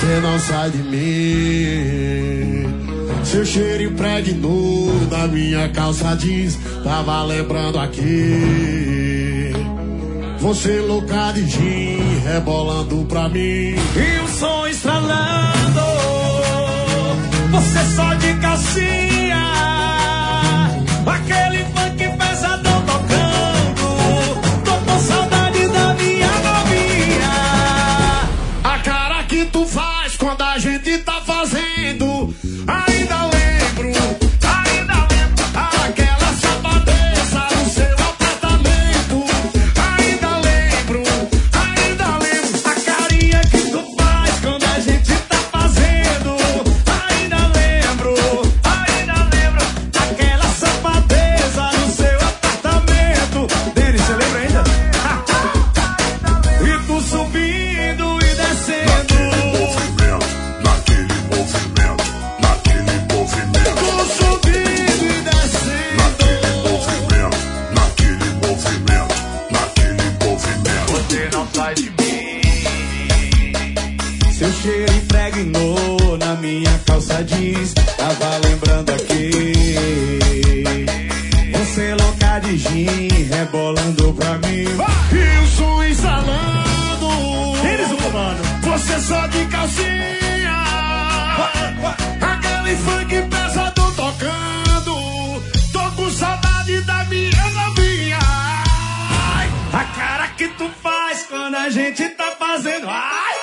Você não sai de mim. Seu cheiro impregnou na minha calça jeans. Tava lembrando aqui. Você louca de gin, rebolando pra mim. E o som estralando. Você só de calcinha. Aquele funk pesadão tocando. Tô com saudade da minha novinha. A cara que tu faz quando a gente tá fazendo. Ainda lembro. Aquela safadeza no seu apartamento. Ainda lembro. A carinha que tu faz quando a gente tá fazendo. Ainda lembro. Aquela safadeza no seu apartamento. Denis, você lembra ainda? E tu subindo e descendo. Naquele movimento. Tu subindo e descendo. Naquele movimento. Você não sai de mim. Seu cheiro impregnou na minha calça jeans. Tava lembrando aqui. Você louca de gin, rebolando pra mim. E o som instalando. Eles o comando. Você só de calcinha. Aquele funk pesadão tocando. Tô com saudade da minha novinha. A cara que tu faz quando a gente tá fazendo. Ai!